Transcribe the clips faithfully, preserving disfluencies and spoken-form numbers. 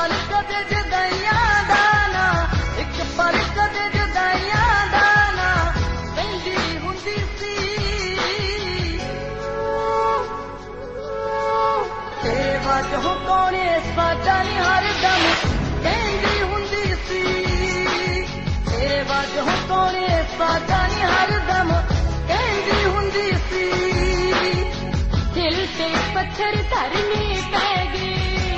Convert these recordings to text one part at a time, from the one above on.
पल कदे जुदाइयां दा ना, एक पल कदे जुदाइयां दा ना कहंदी हुंदी सी। तेरे वजहों कोने साडा नी हरदम कहंदी हुंदी सी। तेरे वजहों कोने साडा नी हरदम कहंदी हुंदी सी। दिल ते पत्थर धरने पै गए,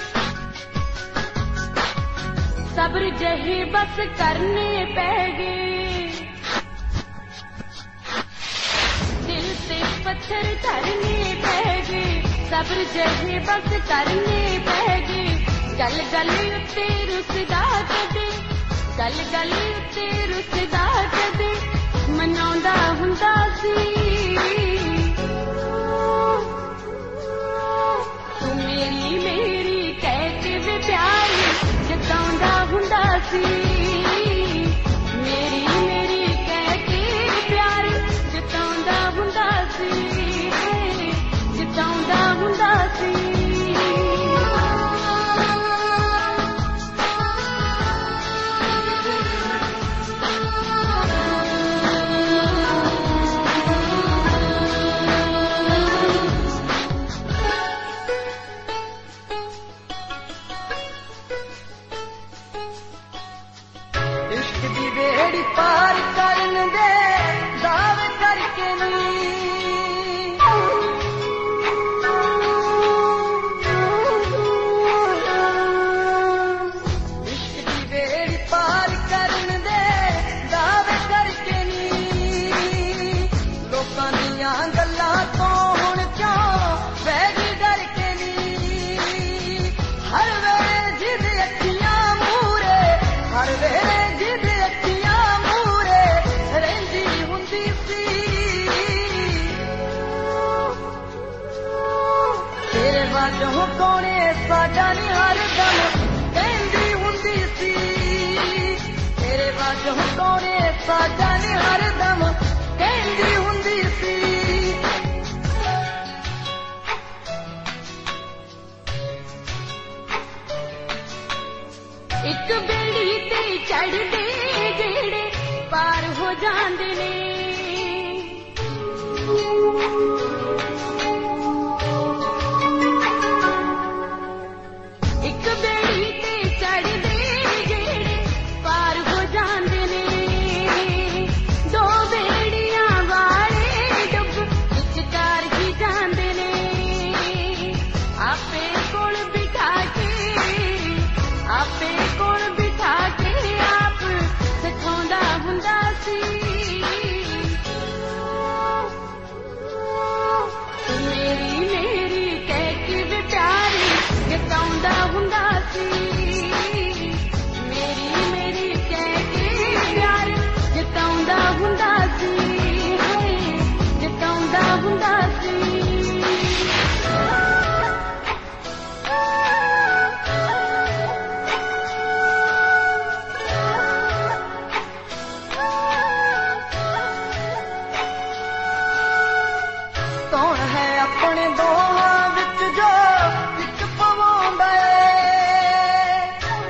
सब्र जही बस करने पै गए। दिल ते पत्थर धरने पै गए, सब्र जही बस करने पै गए। गल गल उत्ते रुसदा कदे, गल गल उत्ते रुसदा कदे मनाउंदा हुंदा सी। तू मेरी मेरी कह के वे प्यार जताउंदा हुंदा सी। मेरी मेरी कह के प्यार जताउंदा हुंदा सी, जताउंदा हुंदा सी। इश्क दी बेड़ी पार करन दे दावे करके नी, इश्क दी बेड़ी पार करन दे दावे करके नी। लोकां दियां गल्लां तो हुण क्यों वैगी डर के नी। हर वेले जिद अखियां मूरे, हर वेले जिद अखियां मूरे रहिंदी हुंदी सी। तेरे वजहों कोने साडा नी हरदम कहंदी हुंदी सी। तेरे वजहों कोने साडा नी हरदम कहंदी हुंदी सी। एक बेड़ी ते चढ़दे जेड़े पार हो जांदे ने, एक बेड़ी ते चढ़दे जेड़े पार हो जांदे ने। दो बेड़ियां वाले डुब विचकार ही जांदे ने। आपे कोल बिठा के, आपे कोल बिठा के आप सिखाउंदा हुंदा सी। तू मेरी मेरी कह के वे प्यार जताउंदा हुंदा सी। मेरी मेरी कह के प्यार जताउंदा हुंदा सी, जताउंदा हुंदा सी। कौन है अपने दोहां विच जो विच पवाउंदा है।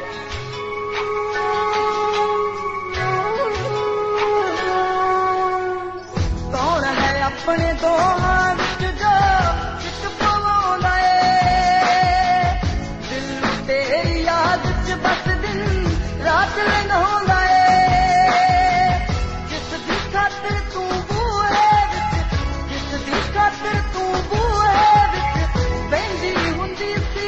कौन है अपने दोहां विच जो विच पवाउंदा है। दिल तेरी याद च बस दिन रात लंघाउंदा है। जिस दी खातिर तू बूहे विच, जिस दी खातिर तू बूहे विच बहिंदी हुंदी सी।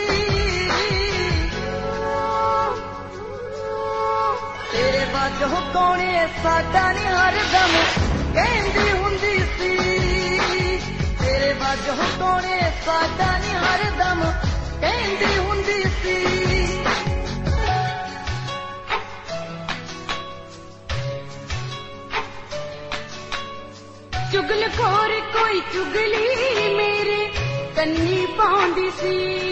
तेरे वजहों कोने साडा नी हरदम कहंदी हुंदी सी। तेरे वजहों कोने साडा नी हरदम कहंदी हुंदी सी। चुगलखोर कोई चुगली मेरे कन्नी पाउंदी सी।